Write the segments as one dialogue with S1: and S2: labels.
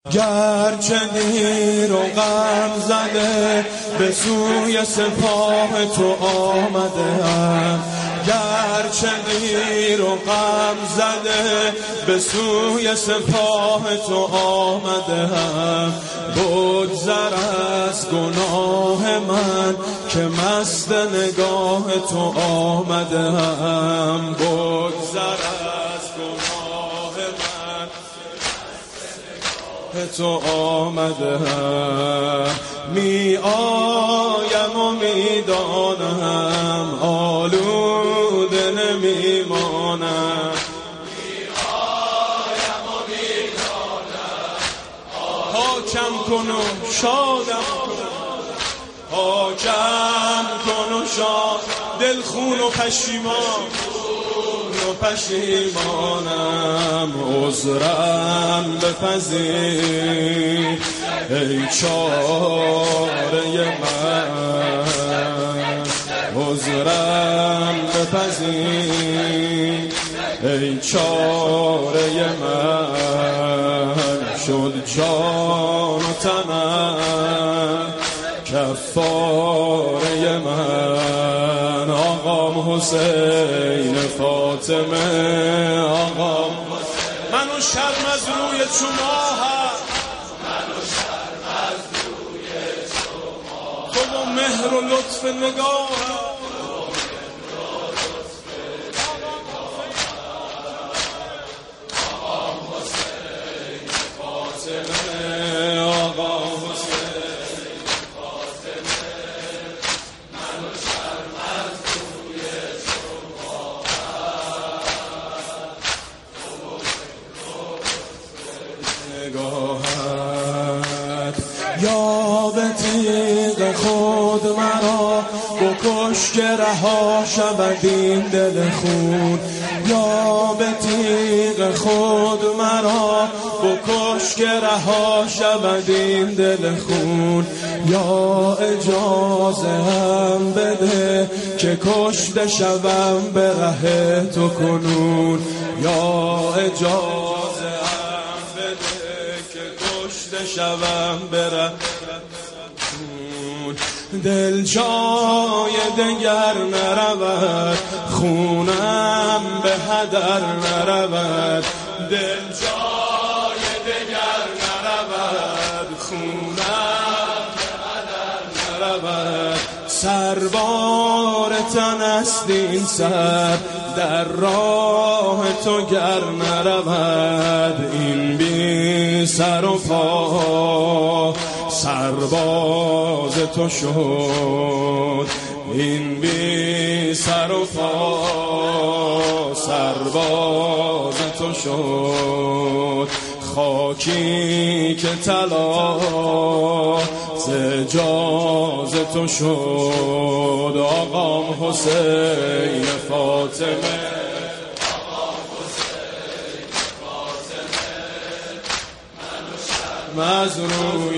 S1: گرچه دیر و غم زده به سوی سپاه تو آمدم، گرچه دیر و غم زده به سوی سپاه تو آمدم. بگذر از گناه من که مست نگاه تو آمدم، بگذر از گناه من تو آمدم. می آیم و می دانم آلوده نمی مانم، می آیم و می دانم حاکم کن و شادم کن، حاکم کن و شاد دل خون و پشیمان پشیمانم. عذرم بپذیر ای چاره من، عذرم بپذیر ای چاره من. شد جان و تنم کفاره من. آقام حسین فاطمه، آقام منو شرم از روی چماها، منو شرم از روی چماها. تو با مهر و لطف نگاهم، آقام حسین فاطمه، آقام حسین فاطمه. منو شرم از روی نگاهت. یا به تیغ خود مرا بکش که رها شود این دل خون، یا به تیغ خود مرا بکش که رها شود این دل خون. یا اجازه هم بده که کشته شوم به ره تو کنون، یا اجازه هم بده که کشته شوم به ره خون. دل جای دگر نرود، خونم به هدر نرود. دل جای دگر نرود، خونم به هدر نرود. سربار تن است این سر در راه تو گر نرود. این بی سر و پا سرباز تو شد، این بی سر و پا سرباز تو شد. خاکی که طلا ز جاز تو شد. آقام حسین فاطمه، آقام حسین فاطمه. منو شرم از روی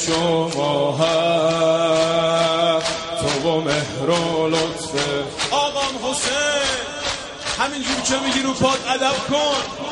S1: چماهم، تو با مهر و لطف. آقام حسین همینجور که میگی رو پات ادب کن.